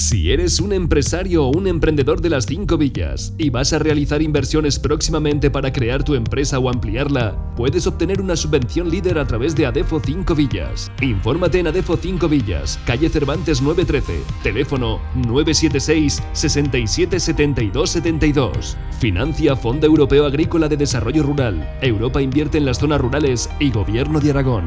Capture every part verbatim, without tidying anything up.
Si eres un empresario o un emprendedor de las cinco villas y vas a realizar inversiones próximamente para crear tu empresa o ampliarla, puedes obtener una subvención líder a través de Adefo cinco Villas. Infórmate en Adefo cinco Villas, calle Cervantes nueve trece, teléfono nueve siete seis, sesenta y siete, setenta y dos, setenta y dos. Financia Fondo Europeo Agrícola de Desarrollo Rural. Europa invierte en las zonas rurales y Gobierno de Aragón.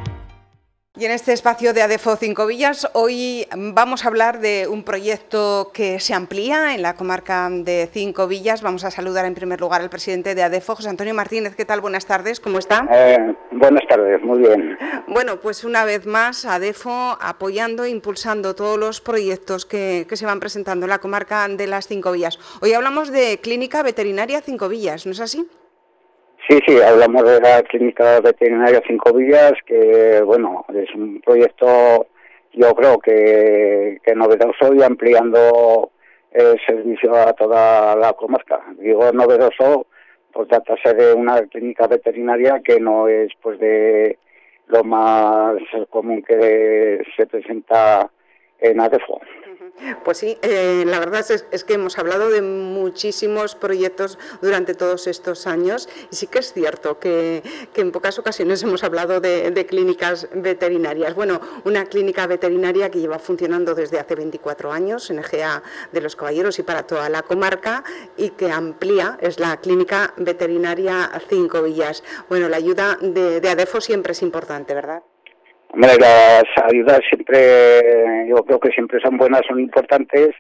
Y en este espacio de Adefo cinco Villas, hoy vamos a hablar de un proyecto que se amplía en la comarca de Cinco Villas. Vamos a saludar en primer lugar al presidente de Adefo, José Antonio Martínez. ¿Qué tal? Buenas tardes, ¿cómo está? Eh, buenas tardes, muy bien. Bueno, pues una vez más, Adefo apoyando e impulsando todos los proyectos que, que se van presentando en la comarca de las Cinco Villas. Hoy hablamos de Clínica Veterinaria Cinco Villas, ¿no es así? Sí, sí, hablamos de la Clínica Veterinaria Cinco Villas, que, bueno, es un proyecto, yo creo que, que novedoso y ampliando el servicio a toda la comarca. Digo novedoso, pues tratarse de una clínica veterinaria que no es, pues, de lo más común que se presenta en Adefo. Pues sí, eh, la verdad es, es que hemos hablado de muchísimos proyectos durante todos estos años y sí que es cierto que, que en pocas ocasiones hemos hablado de, de clínicas veterinarias. Bueno, una clínica veterinaria que lleva funcionando desde hace veinticuatro años en Egea de los Caballeros y para toda la comarca y que amplía, es la Clínica Veterinaria Cinco Villas. Bueno, la ayuda de, de Adefo siempre es importante, ¿verdad? Hombre, las ayudas siempre, yo creo que siempre son buenas, son importantes,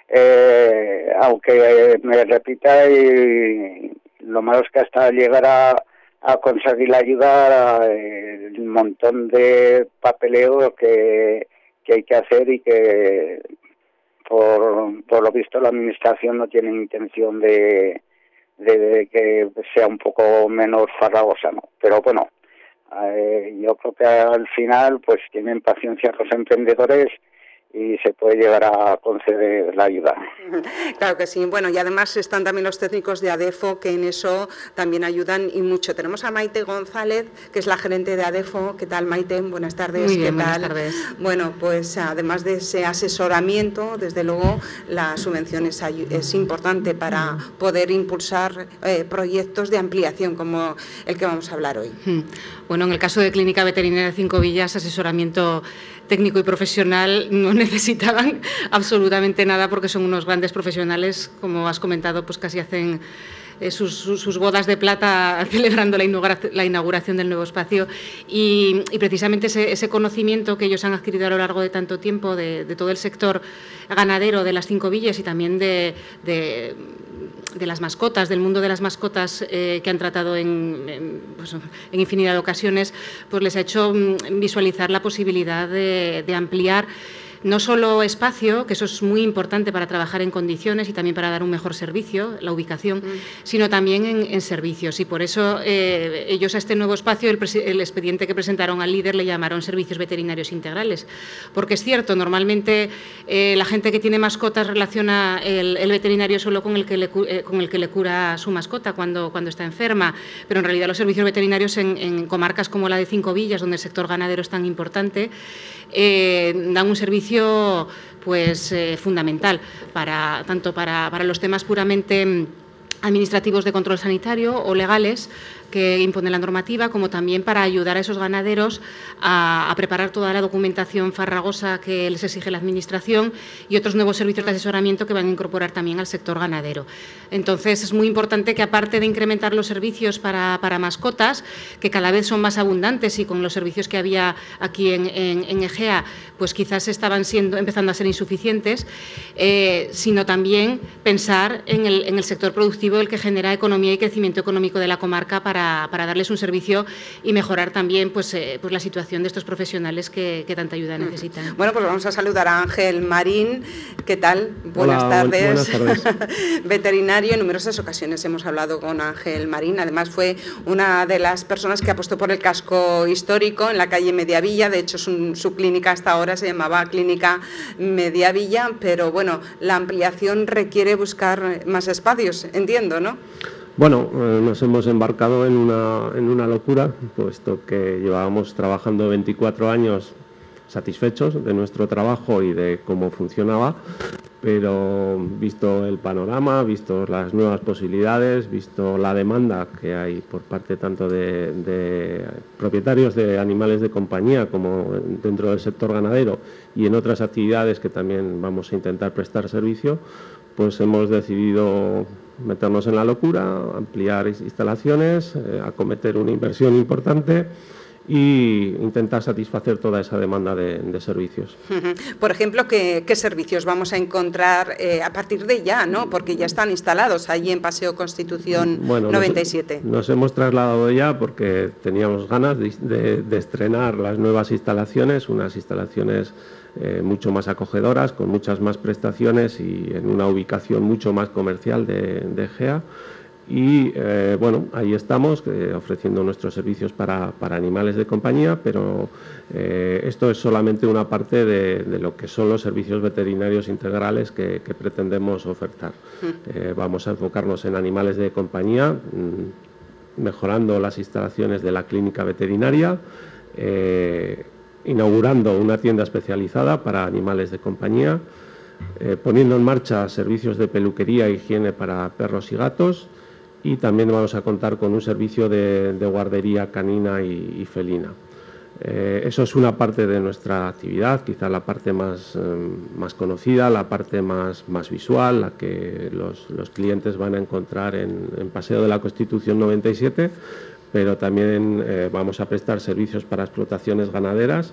eh, aunque me repita, y lo malo es que hasta llegar a, a conseguir la ayuda, eh, el montón de papeleo que, que hay que hacer y que por, por lo visto la administración no tiene intención de, de, de que sea un poco menos farragosa, ¿no? Pero bueno. Eh, yo creo que al final pues tienen paciencia los emprendedores y se puede llegar a conceder la ayuda. Claro que sí. Bueno, y además están también los técnicos de Adefo que en eso también ayudan y mucho. Tenemos a Maite González, que es la gerente de Adefo. ¿Qué tal, Maite? Buenas tardes. Muy bien, ¿Qué tal? buenas tardes. Bueno, pues además de ese asesoramiento, desde luego la subvención es, es importante para poder impulsar eh, proyectos de ampliación como el que vamos a hablar hoy. Bueno, en el caso de Clínica Veterinaria Cinco Villas, asesoramiento técnico y profesional no necesitaban absolutamente nada porque son unos grandes profesionales, como has comentado, pues casi hacen eh, sus, sus, sus bodas de plata celebrando la inauguración, la inauguración del nuevo espacio y, y precisamente ese, ese conocimiento que ellos han adquirido a lo largo de tanto tiempo de, de todo el sector ganadero de las Cinco Villas y también de, de de las mascotas, del mundo de las mascotas eh, que han tratado en, en, pues, en infinidad de ocasiones, pues les ha hecho visualizar la posibilidad de, de ampliar no solo espacio, que eso es muy importante para trabajar en condiciones y también para dar un mejor servicio, la ubicación, mm. sino también en, en servicios. Y por eso eh, ellos a este nuevo espacio, el, el expediente que presentaron al líder le llamaron servicios veterinarios integrales. Porque es cierto, normalmente eh, la gente que tiene mascotas relaciona el, el veterinario solo con el, que le, eh, con el que le cura su mascota cuando, cuando está enferma, pero en realidad los servicios veterinarios en, en comarcas como la de Cinco Villas, donde el sector ganadero es tan importante, eh, dan un servicio pues eh, fundamental para tanto para, para los temas puramente administrativos de control sanitario o legales que impone la normativa, como también para ayudar a esos ganaderos a, a preparar toda la documentación farragosa que les exige la Administración y otros nuevos servicios de asesoramiento que van a incorporar también al sector ganadero. Entonces, es muy importante que, aparte de incrementar los servicios para, para mascotas, que cada vez son más abundantes y con los servicios que había aquí en, en, en Egea, pues quizás estaban siendo, empezando a ser insuficientes, eh, sino también pensar en el, en el sector productivo, el que genera economía y crecimiento económico de la comarca para Para, para darles un servicio y mejorar también pues, eh, pues la situación de estos profesionales que, que tanta ayuda necesitan. Bueno, pues vamos a saludar a Ángel Marín. ¿Qué tal? Buenas Hola, tardes. Buenas tardes. Veterinario, en numerosas ocasiones hemos hablado con Ángel Marín. Además, fue una de las personas que apostó por el casco histórico en la calle Mediavilla. De hecho, su, su clínica hasta ahora se llamaba Clínica Mediavilla, pero bueno, la ampliación requiere buscar más espacios, entiendo, ¿no? Bueno, eh, nos hemos embarcado en una, en una locura, puesto que llevábamos trabajando veinticuatro años satisfechos de nuestro trabajo y de cómo funcionaba, pero visto el panorama, visto las nuevas posibilidades, visto la demanda que hay por parte tanto de, de propietarios de animales de compañía como dentro del sector ganadero y en otras actividades que también vamos a intentar prestar servicio, pues hemos decidido meternos en la locura, ampliar instalaciones, eh, acometer una inversión importante y intentar satisfacer toda esa demanda de, de servicios. Por ejemplo, ¿qué, qué servicios vamos a encontrar eh, a partir de ya, ¿no? Porque ya están instalados allí en Paseo Constitución bueno, noventa y siete. Nos, nos hemos trasladado ya porque teníamos ganas de, de, de estrenar las nuevas instalaciones, unas instalaciones eh, mucho más acogedoras, con muchas más prestaciones y en una ubicación mucho más comercial de, de Egea. Y eh, bueno, ahí estamos eh, ofreciendo nuestros servicios para, para animales de compañía, pero eh, esto es solamente una parte de, de lo que son los servicios veterinarios integrales que, que pretendemos ofertar. Eh, vamos a enfocarnos en animales de compañía, mmm, mejorando las instalaciones de la clínica veterinaria, eh, inaugurando una tienda especializada para animales de compañía, eh, poniendo en marcha servicios de peluquería e higiene para perros y gatos, y también vamos a contar con un servicio de, de guardería canina y, y felina. Eh, eso es una parte de nuestra actividad, quizá la parte más, eh, más conocida, la parte más, más visual, la que los, los clientes van a encontrar en, en Paseo de la Constitución noventa y siete, pero también eh, vamos a prestar servicios para explotaciones ganaderas.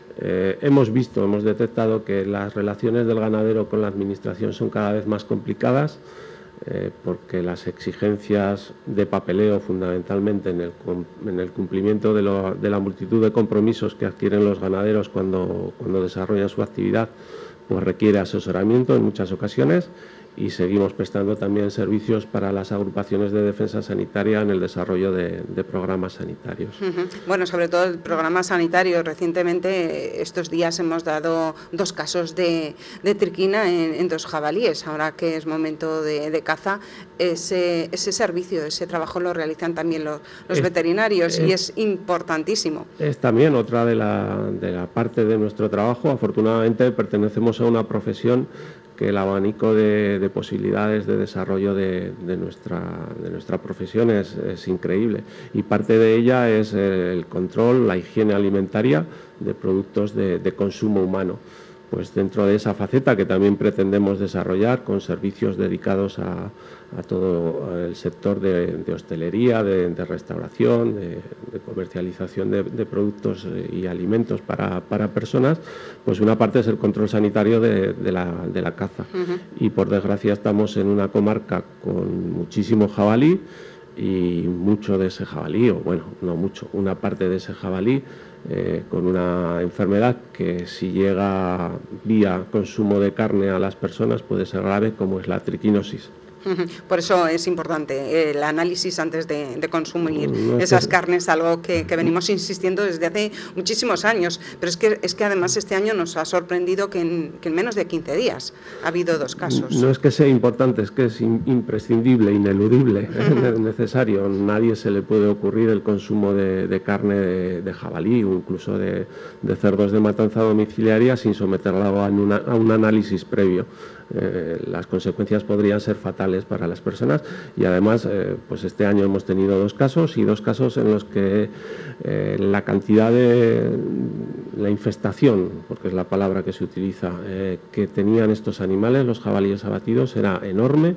Eh, hemos visto, hemos detectado que las relaciones del ganadero con la administración son cada vez más complicadas, Eh, porque las exigencias de papeleo, fundamentalmente en el, en el cumplimiento de, lo, de la multitud de compromisos que adquieren los ganaderos cuando, cuando desarrollan su actividad, pues requiere asesoramiento en muchas ocasiones, y seguimos prestando también servicios para las agrupaciones de defensa sanitaria en el desarrollo de, de programas sanitarios. Uh-huh. Bueno, sobre todo el programa sanitario. Recientemente, estos días, hemos dado dos casos de, de triquina en, en dos jabalíes. Ahora que es momento de, de caza, ese, ese servicio, ese trabajo lo realizan también los, los es, veterinarios es, y es importantísimo. Es también otra de la, de la parte de nuestro trabajo. Afortunadamente pertenecemos a una profesión que el abanico de, de posibilidades de desarrollo de, de, nuestra, de nuestra profesión es, es increíble, y parte de ella es el control, la higiene alimentaria de productos de, de consumo humano. Pues dentro de esa faceta que también pretendemos desarrollar con servicios dedicados a, a todo el sector de, de hostelería, de, de restauración, de, de comercialización de, de productos y alimentos para, para personas, pues una parte es el control sanitario de, de, la, de la caza. Uh-huh. Y por desgracia estamos en una comarca con muchísimo jabalí, y mucho de ese jabalí, o bueno, no mucho, una parte de ese jabalí eh, con una enfermedad que, si llega vía consumo de carne a las personas, puede ser grave, como es la triquinosis. Por eso es importante el análisis antes de, de consumir no, esas que... carnes, algo que, que venimos insistiendo desde hace muchísimos años, pero es que, es que además este año nos ha sorprendido que en, que en menos de quince días ha habido dos casos. No es que sea importante, es que es imprescindible, ineludible, es necesario. Nadie se le puede ocurrir el consumo de, de carne de, de jabalí o incluso de, de cerdos de matanza domiciliaria sin someterla a, una, a un análisis previo. Eh, las consecuencias podrían ser fatales para las personas, y además eh, pues este año hemos tenido dos casos y dos casos en los que eh, la cantidad de la infestación, porque es la palabra que se utiliza, eh, que tenían estos animales, los jabalíes abatidos, era enorme,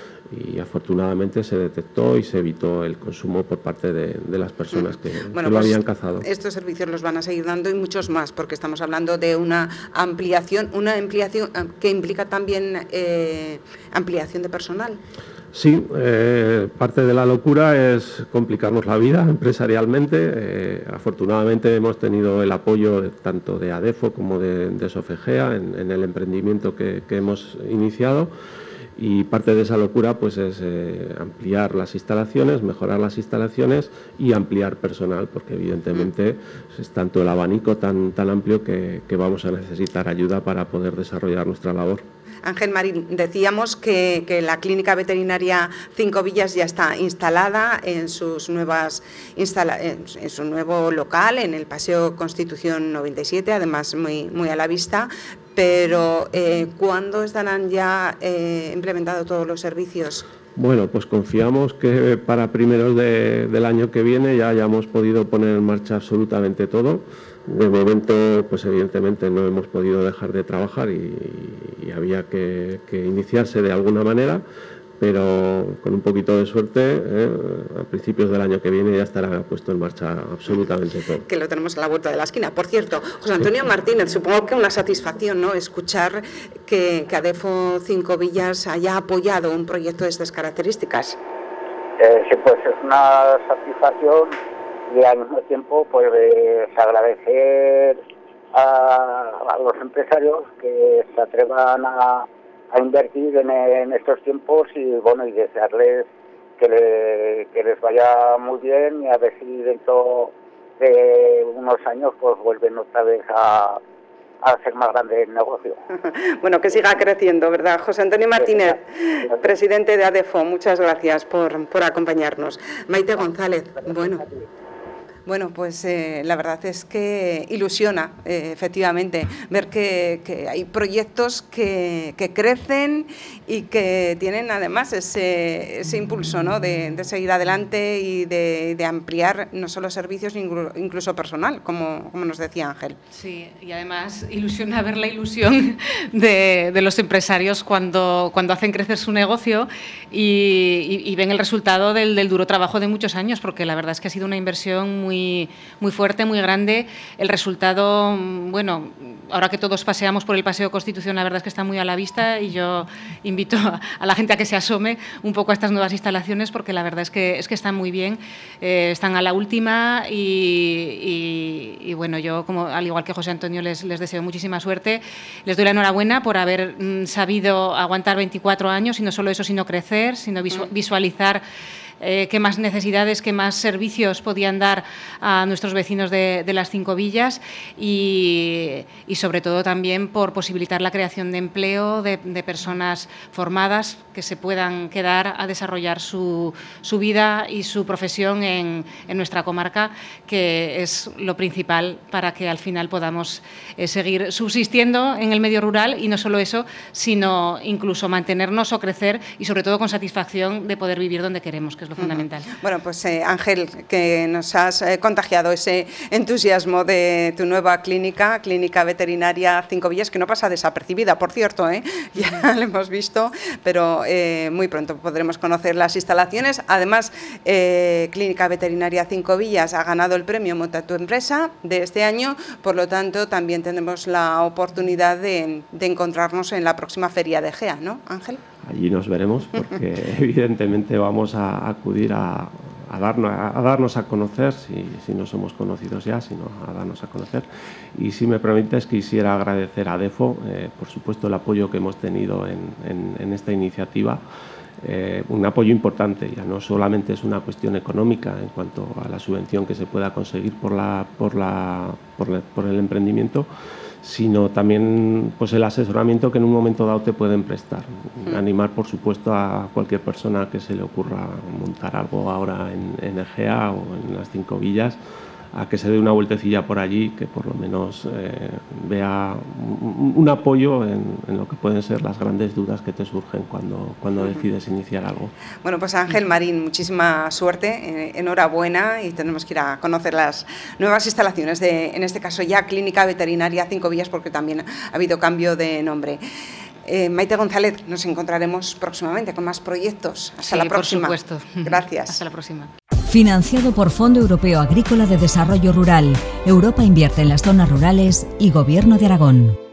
y afortunadamente se detectó y se evitó el consumo por parte de, de las personas que, bueno, que lo pues habían cazado. Estos servicios los van a seguir dando, y muchos más, porque estamos hablando de una ampliación, una ampliación que implica también eh, ampliación de personal. Sí, eh, parte de la locura es complicarnos la vida empresarialmente. Eh, afortunadamente hemos tenido el apoyo de, tanto de ADEFO como de, de SOFEGEA en, en el emprendimiento que, que hemos iniciado. Y parte de esa locura pues es eh, ampliar las instalaciones, mejorar las instalaciones y ampliar personal, porque evidentemente es tanto el abanico tan, tan amplio que, que vamos a necesitar ayuda para poder desarrollar nuestra labor. Ángel Marín, decíamos que, que la Clínica Veterinaria Cinco Villas ya está instalada en, sus nuevas instala en, en su nuevo local, en el Paseo Constitución noventa y siete, además muy, muy a la vista, pero eh, ¿cuándo estarán ya eh, implementados todos los servicios? Bueno, pues confiamos que para primeros de, del año que viene ya hayamos podido poner en marcha absolutamente todo. De momento, pues evidentemente no hemos podido dejar de trabajar y, y había que, que iniciarse de alguna manera, pero con un poquito de suerte, eh, a principios del año que viene ya estará puesto en marcha absolutamente todo. Que lo tenemos a la vuelta de la esquina. Por cierto, José Antonio sí. Martínez, supongo que una satisfacción, ¿no?, escuchar que, que ADEFO Cinco Villas haya apoyado un proyecto de estas características. Eh, sí, pues es una satisfacción y al mismo tiempo pues eh, agradecer a, a los empresarios que se atrevan a, a invertir en, en estos tiempos y bueno, y desearles que, le, que les vaya muy bien y a ver si dentro de unos años pues vuelven otra vez a, a hacer más grande el negocio. Bueno, que siga creciendo, ¿verdad? José Antonio Martínez, presidente de ADEFO, muchas gracias por, por acompañarnos. Maite González, bueno... Bueno, pues eh, la verdad es que ilusiona, eh, efectivamente, ver que, que hay proyectos que, que crecen y que tienen además ese, ese impulso, ¿no?, de, de seguir adelante y de, de ampliar no solo servicios, incluso personal, como, como nos decía Ángel. Sí, y además ilusiona ver la ilusión de, de los empresarios cuando, cuando hacen crecer su negocio y, y, y ven el resultado del, del duro trabajo de muchos años, porque la verdad es que ha sido una inversión muy Muy, muy fuerte, muy grande. El resultado, bueno, ahora que todos paseamos por el Paseo Constitución, la verdad es que está muy a la vista y yo invito a, a la gente a que se asome un poco a estas nuevas instalaciones porque la verdad es que, es que están muy bien, eh, están a la última y, y, y bueno, yo, como al igual que José Antonio, les, les deseo muchísima suerte. Les doy la enhorabuena por haber mm, sabido aguantar veinticuatro años y no solo eso, sino crecer, sino visu- visualizar Eh, qué más necesidades, qué más servicios podían dar a nuestros vecinos de, de las Cinco Villas y, y sobre todo también por posibilitar la creación de empleo de, de personas formadas que se puedan quedar a desarrollar su, su vida y su profesión en, en nuestra comarca, que es lo principal para que al final podamos eh, seguir subsistiendo en el medio rural y no solo eso, sino incluso mantenernos o crecer y sobre todo con satisfacción de poder vivir donde queremos, que es lo fundamental. Bueno, pues eh, Ángel, que nos has eh, contagiado ese entusiasmo de tu nueva clínica, Clínica Veterinaria Cinco Villas, que no pasa desapercibida, por cierto, ¿eh? Ya lo hemos visto, pero eh, muy pronto podremos conocer las instalaciones. Además, eh, Clínica Veterinaria Cinco Villas ha ganado el premio Monta tu Empresa de este año, por lo tanto, también tenemos la oportunidad de, de encontrarnos en la próxima feria de Gea, ¿no, Ángel? Allí nos veremos porque evidentemente vamos a acudir a, a, darnos, a darnos a conocer, si, si no somos conocidos ya, sino a darnos a conocer. Y si me permites, quisiera agradecer a ADEFO, eh, por supuesto, el apoyo que hemos tenido en, en, en esta iniciativa. Eh, un apoyo importante, ya no solamente es una cuestión económica en cuanto a la subvención que se pueda conseguir por, la, por, la, por, la, por el emprendimiento, sino también pues el asesoramiento que en un momento dado te pueden prestar. Mm. Animar, por supuesto, a cualquier persona que se le ocurra montar algo ahora en, en Egea o en las Cinco Villas, a que se dé una vueltecilla por allí, que por lo menos eh, vea un, un apoyo en, en lo que pueden ser las grandes dudas que te surgen cuando, cuando decides iniciar algo. Bueno, pues Ángel Marín, muchísima suerte, eh, enhorabuena, y tenemos que ir a conocer las nuevas instalaciones de, en este caso ya Clínica Veterinaria Cinco Villas, porque también ha habido cambio de nombre. Eh, Maite González, nos encontraremos próximamente con más proyectos. Hasta sí, la próxima. Por supuesto. Gracias. Hasta la próxima. Financiado por Fondo Europeo Agrícola de Desarrollo Rural, Europa invierte en las zonas rurales y Gobierno de Aragón.